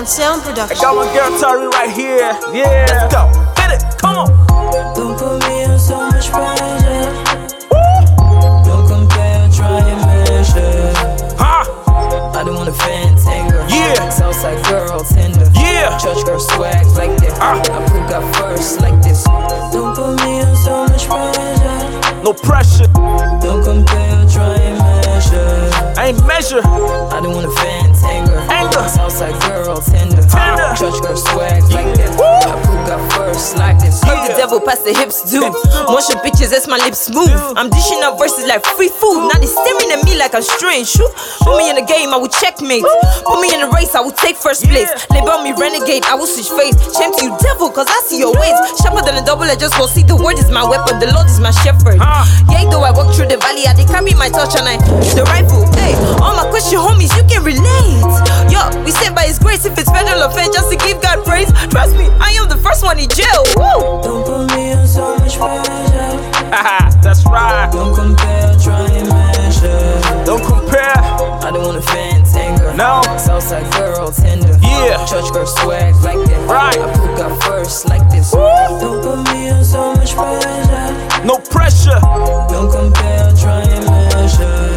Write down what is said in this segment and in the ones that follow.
Sound I Production. got my girl Tari right here. Yeah, let's go. Hit it, come on. Don't put me on so much pressure. Don't compare, try and measure. Huh? I don't want a fantanger. Yeah. Southside girl, tender. Yeah. Church girl swag like that. I put up first like this. Don't put me on so much pressure. No pressure. Don't compare, try and measure. I ain't measure. I don't want a fantanger. Anger. Southside girl, tender. Tender. Church girl swag like that. I put up first like this. Yeah. The devil past the hips do. Motion pictures as my lips move. I'm dishing up verses like free food. Now they staring at me like I'm strange. Shoot. Put me in the game, I will checkmate. Put me in the race, I will take first place. Label me renegade, I will switch faith. Shame to you, devil, cause I see your ways. Sharper than a double, I just will see the word is my weapon. The Lord is my shepherd. Yeah, though I walk through the valley, I they carry my torch and I the rifle. Hey, all my question homies, you can relate. Yo, we saved by his grace. If it's federal offense, just to give God praise. Trust me, I am the first one in jail. Woo! Don't put me on so much pressure. That's right. Don't compare, try and measure. Don't compare. I don't want a fantanger. No. Southside girl, tender. Yeah. Church girl swag like that. Right. I put up first like this. Don't put me on so much pressure. No pressure. Don't compare, try and measure.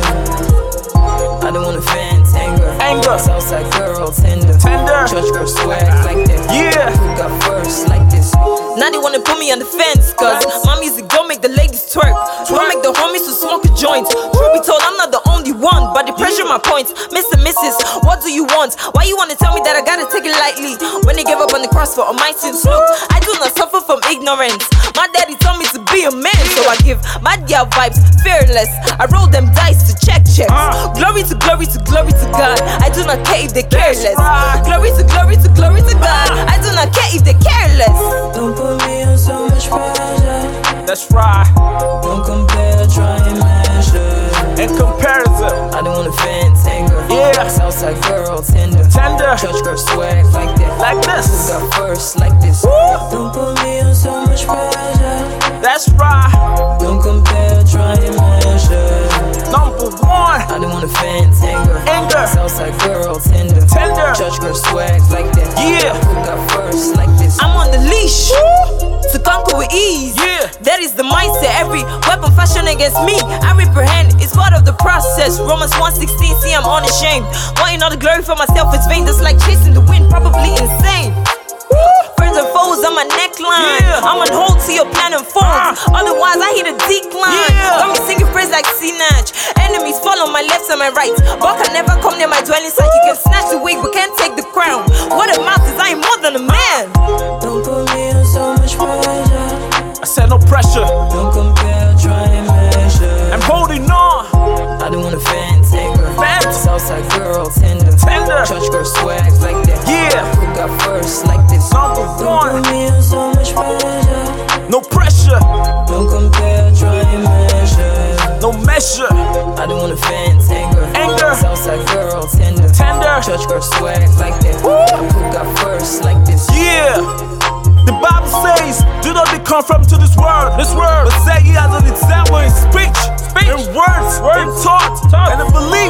I don't want a fantanger. Anger. Southside girl, tender. Tender. Church girl swag like that. Yeah. I put up first like this. Now they wanna put me on the fence, cause my music don't make the ladies twerk. Don't make the homies to smoke a joint. Truth be told, I'm not the only one, but they pressure my points. Mr. Mrs., what do you want? Why you wanna tell me that I gotta take it lightly? When they gave up on the cross for all my sins, look, I do not suffer from ignorance. My daddy told me to be a man, so I give my girl vibes fearless. I roll them dice to check checks. Glory to glory to glory to God. I do not care if they're careless. Glory to glory to glory to God. I do not care if they're careless. Don't put me on so much pressure. That's right. Don't compare, try and measure. In comparison. I don't want a fantanger. Yeah. Southside girl, tender. Tender. Church girl swag like that. Like this. Put up first like this. Don't put me on so much pressure. That's right. Don't compare, try and measure. Number one. I don't want a fantanger. Anger. Southside girl, tender. Tender. Church girl swag like that. Yeah. Put up first like this. I'm on the leash to conquer with ease. Yeah. That is the mindset. Every weapon fashioned against me, I reprehend. It's part of the process. Romans 1:16. See, I'm unashamed. Wanting all the glory for myself is vain. That's like chasing the wind, probably insane. Friends and foes on my neckline. I'm on hold till your plan unfolds. Otherwise, I hit a decline. Got me singing praise like Sinach. Enemies fall on my left and my right, but can never come near my dwelling site. You can snatch the wig, but can't take the crown. What a mouth is, I am more than a man. Don't put me on so much pressure. I said no pressure. Don't compare, try and measure. I'm holding on. I don't want a fantanger. Southside girl, tender. Tender. Church girl swag like that. Yeah. Put up first like this. Number Don't one. put me on so much pressure. No pressure. Don't compare, try and measure. No measure. I don't want a fantanger. Anger. Southside girl, tender. Tender. Church girl swag like that. I put up first like this. Yeah. The Bible says, do not be conformed to this world, but set ye as an example in speech, in words, in thought, and in belief.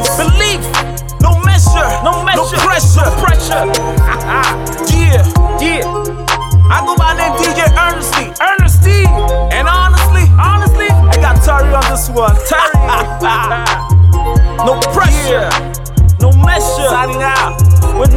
No measure, no pressure. Yeah. I go by name DJ Earnesty. And honestly, I got Tari on this one. No pressure, no measure. Signing out with